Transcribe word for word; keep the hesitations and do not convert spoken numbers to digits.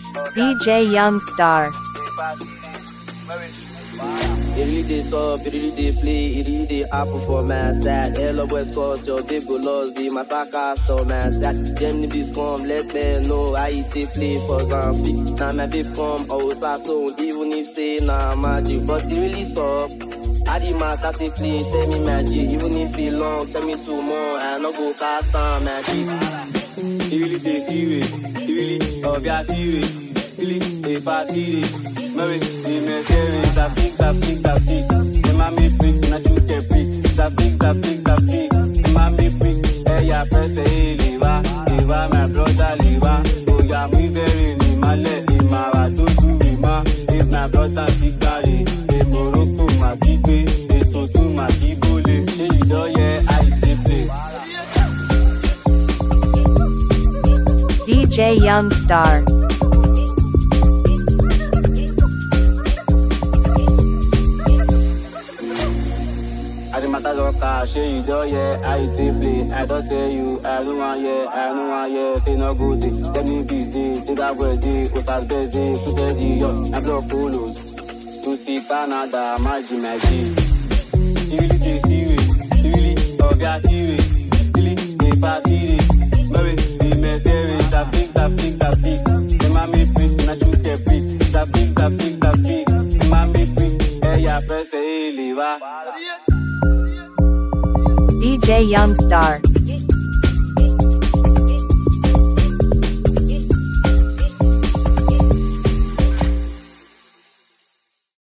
D J Youngstar. It really dey sub, it really dey play, it really dey happen for my side. Hello West Coast, your babe go lost, the matter cast on my side. Them niggas come, let me know how it take play for Zamfik. Now my babe come, oh so even if say nah magic, but it really sub. I the matter take play, tell me magic, even if it long, tell me two more, I no go cast on magic. It really dey serious, it really obvious serious, it really dey pass serious. Mary, the Mercedes, I think, I think, I think. The mommy pick, not you can pick. I think, I think, I think. The mommy pick, hey, ya press a liva, liva, my brother, liva. Oh, ya me very in my leg, in my rato to rima. If my brother see Gary, the Morocco, my kipe, the Totu, my kibole. Hey, you know, yeah, I take it. D J Youngstar. I don't care, show you do yeah, I take play. I don't tell you, I don't want yeah, I don't want yeah, say no good day. Tell me big day, take that word day, with that best day, to say the yo, I block polos. To see Canada, magic, magic. You really dey serious, you really obvious serious, you really dey pass serious. Mary, the Mercedes, I think, I think, I think. The mommy pick, not you can pick. I think, I think, I think. The mommy pick, hey, ya press a liver. D J Youngstar.